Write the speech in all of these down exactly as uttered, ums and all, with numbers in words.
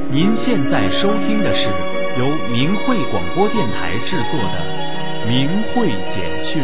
您现在收听的是由明慧广播电台制作的《明慧简讯》。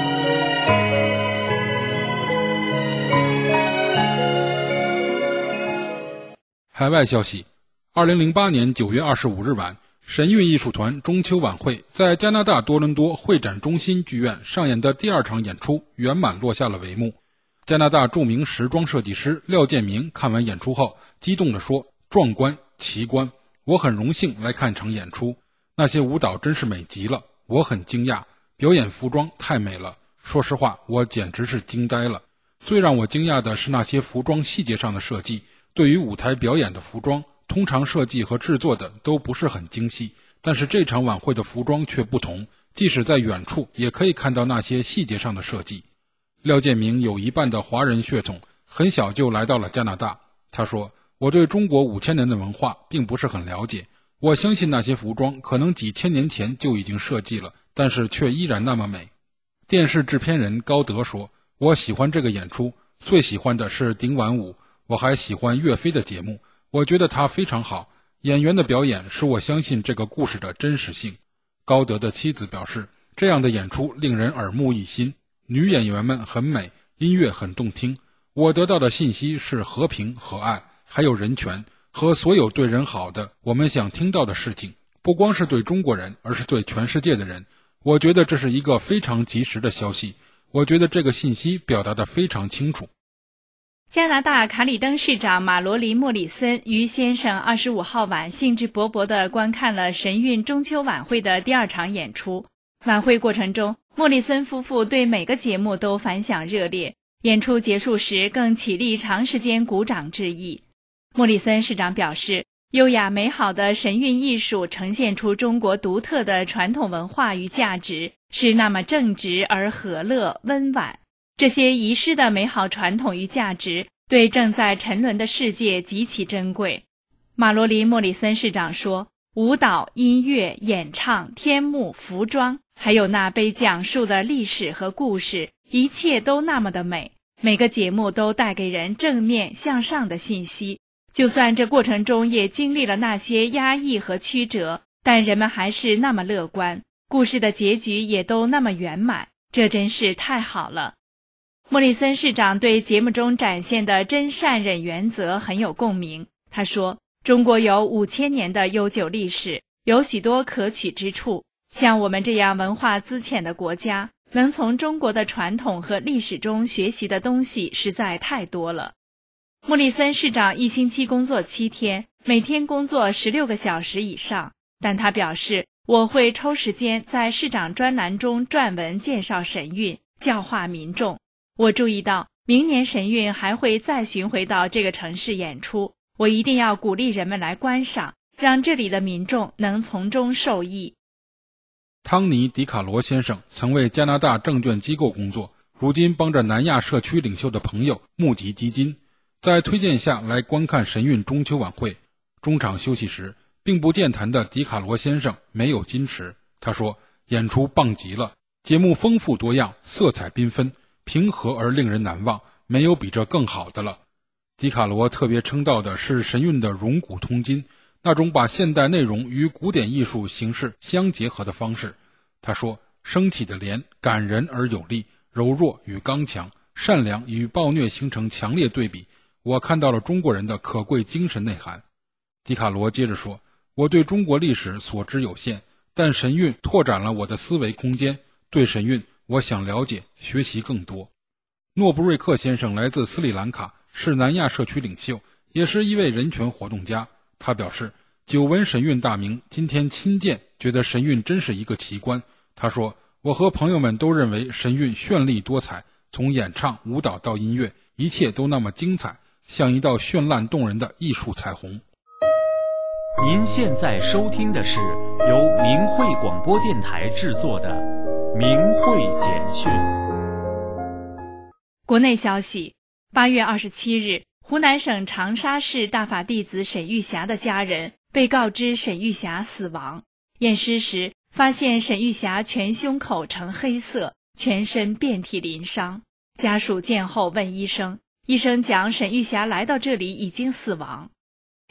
海外消息：二零零八年九月二十五日晚，神韵艺术团中秋晚会在加拿大多伦多会展中心剧院上演的第二场演出圆满落下了帷幕。加拿大著名时装设计师廖建明看完演出后激动地说：壮观奇观，我很荣幸来看场演出，那些舞蹈真是美极了，我很惊讶，表演服装太美了，说实话我简直是惊呆了。最让我惊讶的是那些服装细节上的设计，对于舞台表演的服装，通常设计和制作的都不是很精细，但是这场晚会的服装却不同，即使在远处也可以看到那些细节上的设计。廖建明有一半的华人血统，很小就来到了加拿大。他说：我对中国五千年的文化并不是很了解，我相信那些服装可能几千年前就已经设计了，但是却依然那么美。电视制片人高德说：我喜欢这个演出，最喜欢的是顶晚舞，我还喜欢岳飞的节目，我觉得他非常好，演员的表演使我相信这个故事的真实性。高德的妻子表示，这样的演出令人耳目一新，女演员们很美，音乐很动听，我得到的信息是和平和爱，还有人权和所有对人好的我们想听到的事情，不光是对中国人，而是对全世界的人。我觉得这是一个非常及时的消息，我觉得这个信息表达得非常清楚。 加拿大卡里登市长马罗黎·莫里森于先生二十五号晚兴致勃勃地观看了神韵中秋晚会的第二场演出。晚会过程中，莫里森夫妇对每个节目都反响热烈，演出结束时更起立长时间鼓掌致意。莫里森市长表示，优雅美好的神韵艺术呈现出中国独特的传统文化与价值，是那么正直而和乐温婉。这些遗失的美好传统与价值对正在沉沦的世界极其珍贵。马罗黎·莫里森市长说，舞蹈、音乐、演唱、天幕、服装，还有那被讲述的历史和故事，一切都那么的美，每个节目都带给人正面向上的信息。就算这过程中也经历了那些压抑和曲折，但人们还是那么乐观，故事的结局也都那么圆满，这真是太好了。莫里森市长对节目中展现的真善忍原则很有共鸣。他说，中国有五千年的悠久历史，有许多可取之处，像我们这样文化资浅的国家，能从中国的传统和历史中学习的东西实在太多了。莫里森市长一星期工作七天，每天工作十六个小时以上，但他表示，我会抽时间在市长专栏中撰文介绍神韵，教化民众。我注意到明年神韵还会再巡回到这个城市演出，我一定要鼓励人们来观赏，让这里的民众能从中受益。 汤尼·迪卡罗先生曾为加拿大证券机构工作，如今帮着南亚社区领袖的朋友募集基金，在推荐下来观看神韵中秋晚会。中场休息时，并不健谈的迪卡罗先生没有矜持，他说，演出棒极了，节目丰富多样，色彩缤纷，平和而令人难忘，没有比这更好的了。迪卡罗特别称道的是神韵的融古通今，那种把现代内容与古典艺术形式相结合的方式。他说，升起的莲感人而有力，柔弱与刚强，善良与暴虐形成强烈对比，我看到了中国人的可贵精神内涵。迪卡罗接着说，我对中国历史所知有限，但神韵拓展了我的思维空间，对神韵我想了解学习更多。诺布瑞克先生来自斯里兰卡，是南亚社区领袖，也是一位人权活动家。他表示，久闻神韵大名，今天亲见，觉得神韵真是一个奇观。他说，我和朋友们都认为神韵绚丽多彩，从演唱、舞蹈到音乐，一切都那么精彩，像一道绚烂动人的艺术彩虹。 您现在收听的是由明慧广播电台制作的《明慧简讯》。 国内消息，八月二十七日，湖南省长沙市大法弟子沈玉霞的家人被告知沈玉霞死亡。验尸时发现沈玉霞全胸口呈黑色，全身遍体鳞伤。家属见后问医生，医生讲沈玉霞来到这里已经死亡。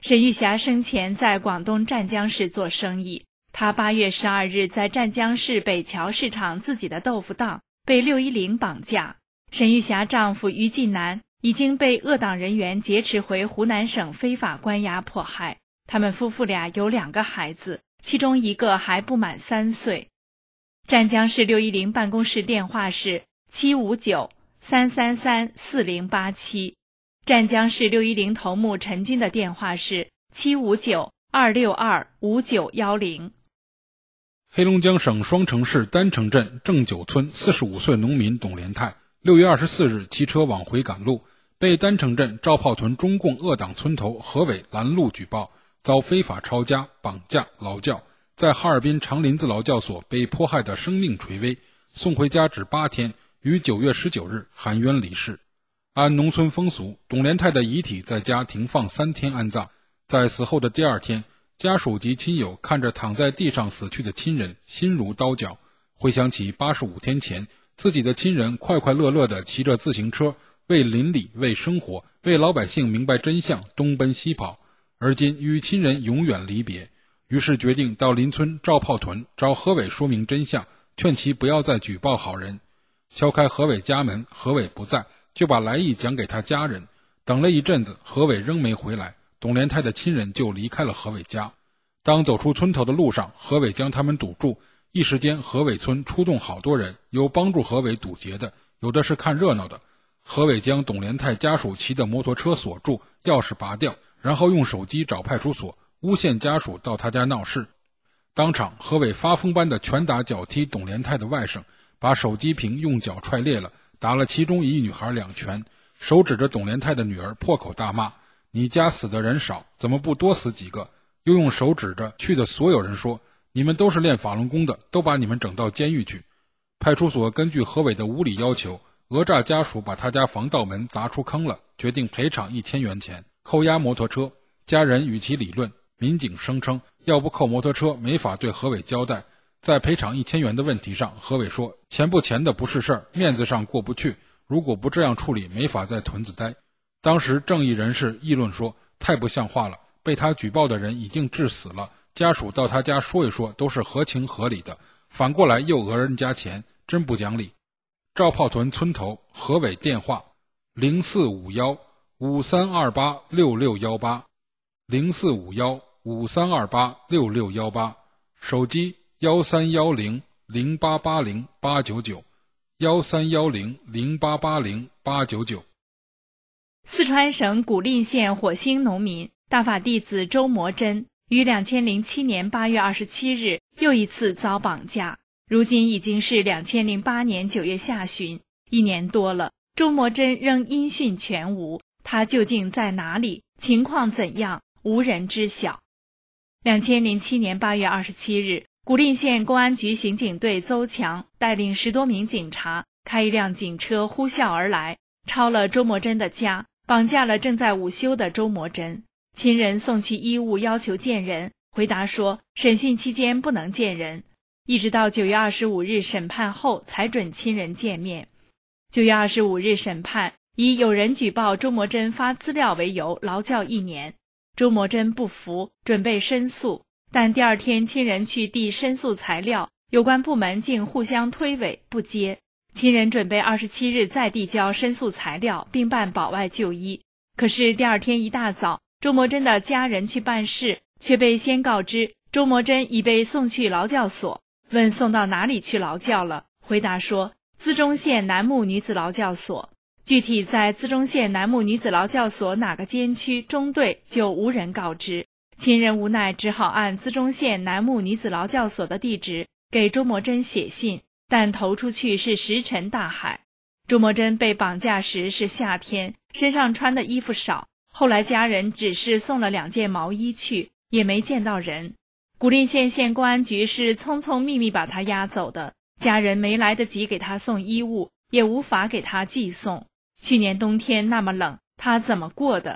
沈玉霞生前在广东湛江市做生意，她八月十二日在湛江市北桥市场自己的豆腐档被六一零绑架。沈玉霞丈夫于进南已经被恶党人员劫持回湖南省非法关押迫害。他们夫妇俩有两个孩子，其中一个还不满三岁。湛江市六一零办公室电话是七五九三三三四零八七，湛江市六一零头目陈军的电话是七五九二六二五九一零。 黑龙江省双城市丹城镇正九村四十五岁农民董连泰，六月二十四日骑车往回赶路，被丹城镇赵炮屯中共恶党村头何伟拦路举报，遭非法抄家、绑架、劳教，在哈尔滨长林子劳教所被迫害的生命垂危，送回家只八天，于九月十九日含冤离世。按农村风俗，董连泰的遗体在家停放三天安葬，在死后的第二天，家属及亲友看着躺在地上死去的亲人，心如刀绞，回想起八十五天前自己的亲人快快乐乐地骑着自行车，为邻里、为生活、为老百姓明白真相东奔西跑，而今与亲人永远离别，于是决定到邻村赵炮屯找何伟说明真相，劝其不要再举报好人。敲开何伟家门，何伟不在，就把来意讲给他家人。等了一阵子，何伟仍没回来，董连泰的亲人就离开了何伟家。当走出村头的路上，何伟将他们堵住，一时间何伟村出动好多人，有帮助何伟堵截的，有的是看热闹的。何伟将董连泰家属骑的摩托车锁住，钥匙拔掉，然后用手机找派出所，诬陷家属到他家闹事。当场何伟发疯般的拳打脚踢董连泰的外甥，把手机屏用脚踹裂了，打了其中一女孩两拳，手指着董连泰的女儿破口大骂，你家死的人少，怎么不多死几个？又用手指着去的所有人说，你们都是练法轮功的，都把你们整到监狱去。派出所根据何伟的无理要求，讹诈家属把他家防盗门砸出坑了，决定赔偿一千元钱，扣押摩托车。家人与其理论，民警声称要不扣摩托车没法对何伟交代。在赔偿一千元的问题上，何伟说钱不钱的不是事儿，面子上过不去，如果不这样处理没法在屯子待。当时正义人士议论说，太不像话了，被他举报的人已经致死了，家属到他家说一说都是合情合理的，反过来又讹人家钱，真不讲理。赵炮屯村头何伟电话零四五一五三二八六六一八 零四五一五三二八六六一八，手机幺三幺零零八八零八九九幺三幺零零八八零八九九。 四川省古蔺县火星农民大法弟子周摩珍于两千零七年八月二十七日又一次遭绑架，如今已经是两千零八年九月下旬，一年多了，周摩珍仍音讯全无，他究竟在哪里？情况怎样？无人知晓。两千零七年八月二十七日，古蔺县公安局刑警队邹强带领十多名警察开一辆警车呼啸而来，抄了周摩珍的家，绑架了正在午休的周摩珍。亲人送去衣物要求见人，回答说审讯期间不能见人，一直到九月二十五日审判后才准亲人见面。九月二十五日审判，以有人举报周摩珍发资料为由劳教一年。周摩珍不服，准备申诉，但第二天亲人去递申诉材料，有关部门竟互相推诿不接。亲人准备二十七日再递交申诉材料，并办保外就医。可是第二天一大早，周摩珍的家人去办事，却被先告知周摩珍已被送去劳教所。问送到哪里去劳教了，回答说资中县南木女子劳教所。具体在资中县南木女子劳教所哪个监区中队就无人告知。亲人无奈只好按资中县南木女子劳教所的地址给周摩珍写信，但投出去是石沉大海。周摩珍被绑架时是夏天，身上穿的衣服少，后来家人只是送了两件毛衣去，也没见到人。古蔺县县公安局是匆匆密密把他押走的，家人没来得及给他送衣物，也无法给他寄送。去年冬天那么冷，他怎么过的？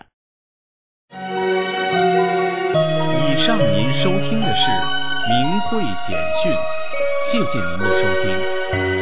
以上您收听的是明慧简讯，谢谢您的收听。